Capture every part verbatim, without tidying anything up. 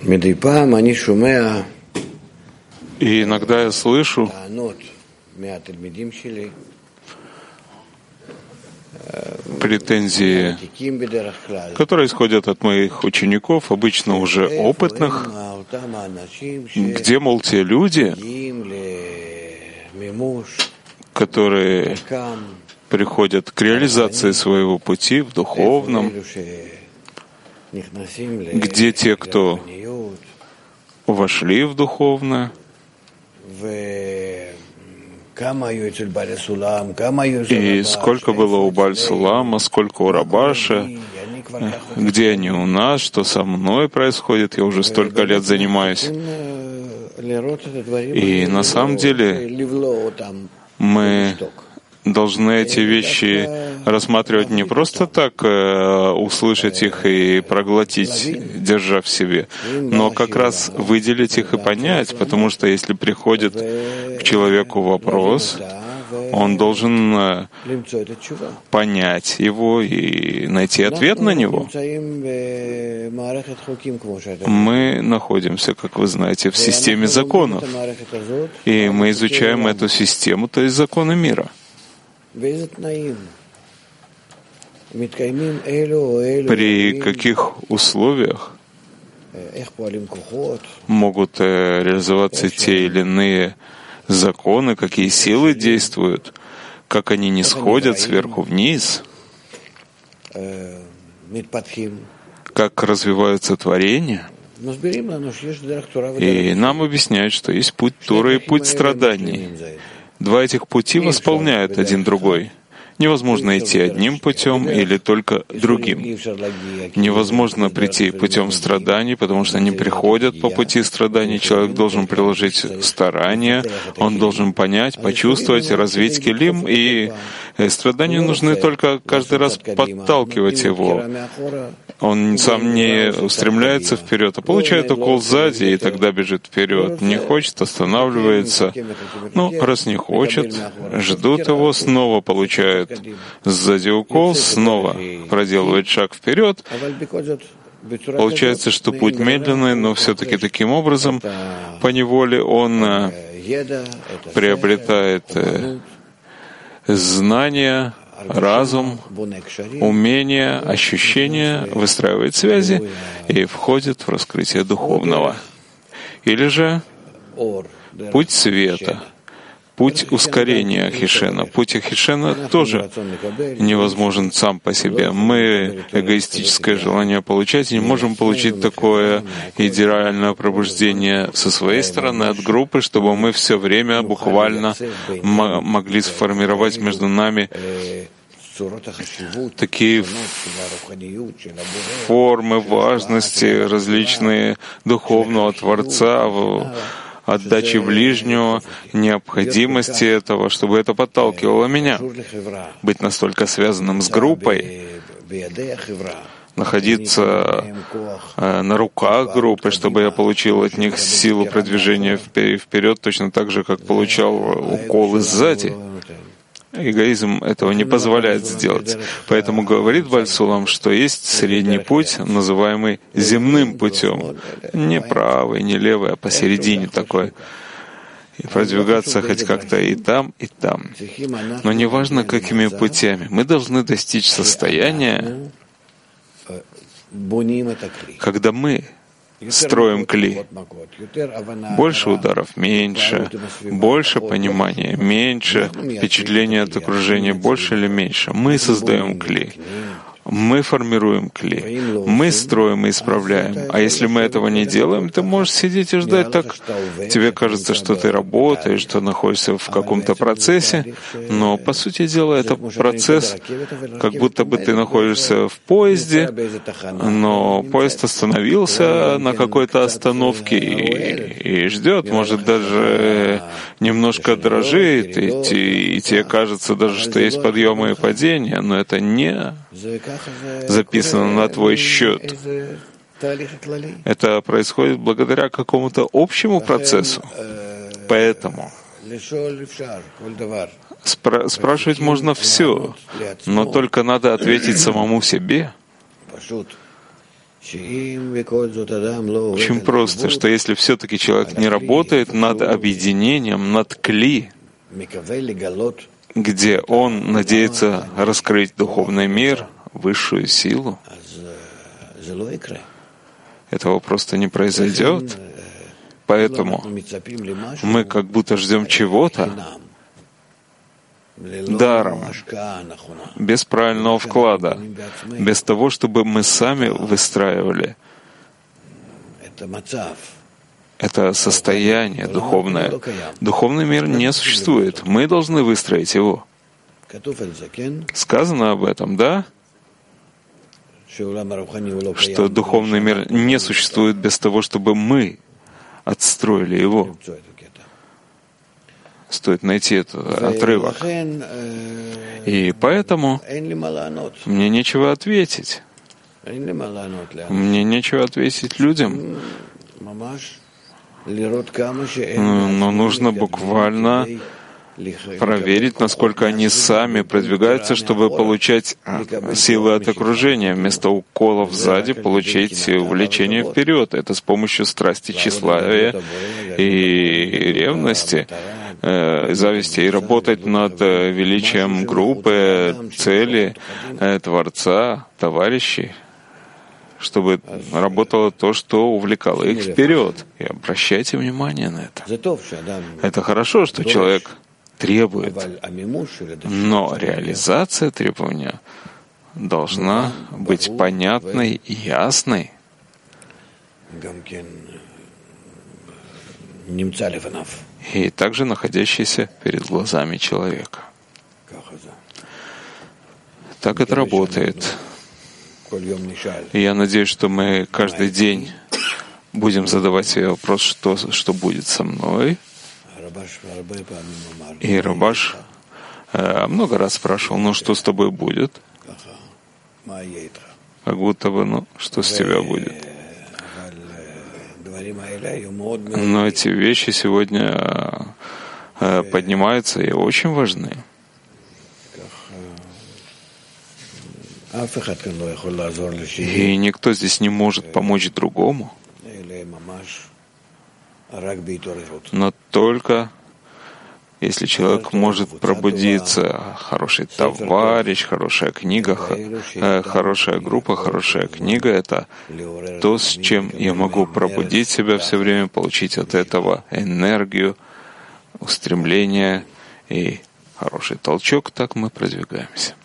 И иногда я слышу претензии, которые исходят от моих учеников, обычно уже опытных, где, мол, те люди, которые приходят к реализации своего пути в духовном, где те, кто вошли в духовное, и сколько было у Баль-Сулама, сколько у Рабаша, где они у нас, что со мной происходит, я уже столько лет занимаюсь. И на самом деле мы должны эти вещи рассматривать не просто так, э, услышать их и проглотить, держа в себе, но как раз выделить их и понять, потому что если приходит к человеку вопрос, он должен э, понять его и найти ответ на него. Мы находимся, как вы знаете, в системе законов, и мы изучаем эту систему, то есть законы мира. При каких условиях могут реализоваться те или иные законы, какие силы действуют, как они не сходят сверху вниз, как развиваются творения. И нам объясняют, что есть путь Торы и путь страданий. Два этих пути восполняют один другой. Невозможно идти одним путем или только другим. Невозможно прийти путем страданий, потому что они приходят по пути страданий. Человек должен приложить старания, он должен понять, почувствовать, развить килим, и страдания нужны только каждый раз подталкивать его. Он сам не устремляется вперед, а получает укол сзади, и тогда бежит вперед. Не хочет, останавливается. Ну, раз не хочет, ждут его, снова получают сзади укол, снова проделывает шаг вперед. Получается, что путь медленный, но все-таки таким образом поневоле он приобретает знания, разум, умение, ощущение, выстраивает связи и входит в раскрытие духовного. Или же путь света, путь ускорения Ахишена. Путь Ахишена тоже невозможен сам по себе. Мы эгоистическое желание получать и не можем получить такое идеальное пробуждение со своей стороны от группы, чтобы мы все время буквально могли сформировать между нами такие формы важности различные духовного Творца, отдачи ближнего, необходимости этого, чтобы это подталкивало меня. Быть настолько связанным с группой, находиться э, на руках группы, чтобы я получил от них силу продвижения вперед, точно так же, как получал уколы сзади. Эгоизм этого не позволяет сделать. Поэтому говорит Баль-Сулам, что есть средний путь, называемый земным путем. Не правый, не левый, а посередине такой. И продвигаться хоть как-то и там, и там. Но неважно, какими путями. Мы должны достичь состояния, когда мы строим кли. Больше ударов меньше, больше понимания меньше, впечатления от окружения больше или меньше. Мы создаем кли. Мы формируем кли. Мы строим и исправляем. А если мы этого не делаем, ты можешь сидеть и ждать так. Тебе кажется, что ты работаешь, что находишься в каком-то процессе, но, по сути дела, это процесс, как будто бы ты находишься в поезде, но поезд остановился на какой-то остановке и, и ждет, может, даже немножко дрожит, и, и тебе кажется даже, что есть подъемы и падения, но это не записано на твой счет. Это происходит благодаря какому-то общему процессу. Поэтому спра- спрашивать можно все, но только надо ответить самому себе Очень просто, что если все-таки человек не работает над объединением, над кли, где он надеется раскрыть духовный мир, высшую силу, этого просто не произойдет. Поэтому мы как будто ждем чего-то даром, без правильного вклада, без того, чтобы мы сами выстраивали это состояние духовное. Духовный мир не существует. Мы должны выстроить его. Сказано об этом, да? Что духовный мир не существует без того, чтобы мы отстроили его. Стоит найти этот отрывок. И поэтому мне нечего ответить. Мне нечего ответить людям. Но нужно буквально проверить, насколько они сами продвигаются, чтобы получать силы от окружения. Вместо уколов сзади получить увлечение вперед. Это с помощью страсти, тщеславия и ревности, зависти, и работать над величием группы, цели, Творца, товарищей, чтобы работало то, что увлекало их вперед. И обращайте внимание на это. Это хорошо, что человек требует, но реализация требования должна быть понятной и ясной. И также находящейся перед глазами человека. Так это работает. И я надеюсь, что мы каждый день будем задавать себе вопрос, что, что будет со мной. И Рабаш э, много раз спрашивал, ну что с тобой будет? Как будто бы, ну, что с тебя будет? Но эти вещи сегодня э, поднимаются и очень важны. И никто здесь не может помочь другому, но только если человек может пробудиться, хороший товарищ, хорошая книга, хорошая группа, хорошая книга — это то, с чем я могу пробудить себя все время, получить от этого энергию, устремление и хороший толчок. Так мы продвигаемся.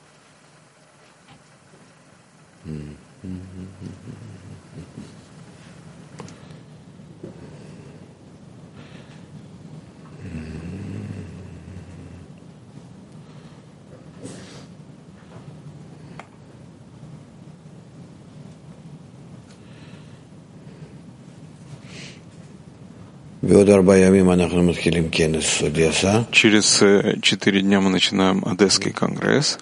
Через четыре дня мы начинаем Одесский конгресс.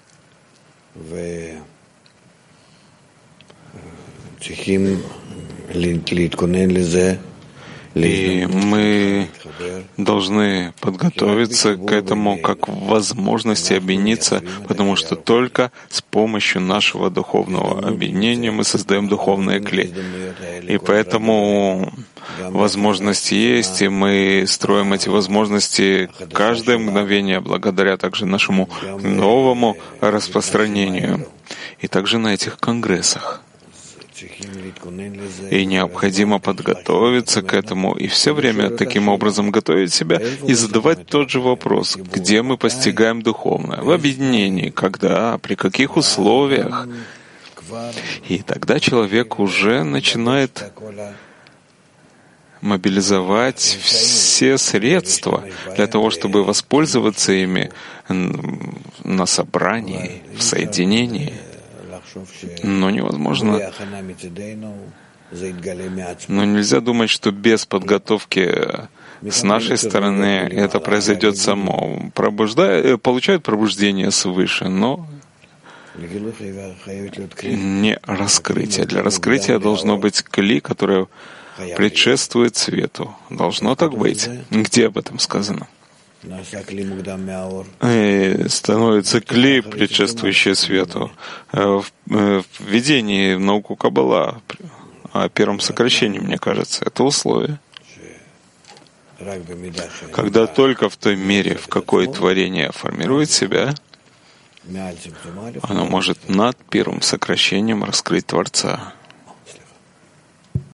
И мы должны подготовиться к этому как возможности объединиться, потому что только с помощью нашего духовного объединения мы создаем духовные кли. И поэтому возможность есть, и мы строим эти возможности каждое мгновение благодаря также нашему новому распространению и также на этих конгрессах. И необходимо подготовиться к этому и все время таким образом готовить себя и задавать тот же вопрос, где мы постигаем духовное, в объединении, когда, при каких условиях. И тогда человек уже начинает мобилизовать все средства для того, чтобы воспользоваться ими на собрании, в соединении. Но невозможно. Но нельзя думать, что без подготовки с нашей стороны это произойдет само. Пробуждает, получают пробуждение свыше, но не раскрытие. Для раскрытия должно быть кли, которое предшествует свету. Должно так быть. Где об этом сказано? и становится клей, предшествующий свету. В введении в науку Каббала о первом сокращении, мне кажется, это условие. Когда только в той мере, в какой творение формирует себя, оно может над первым сокращением раскрыть Творца.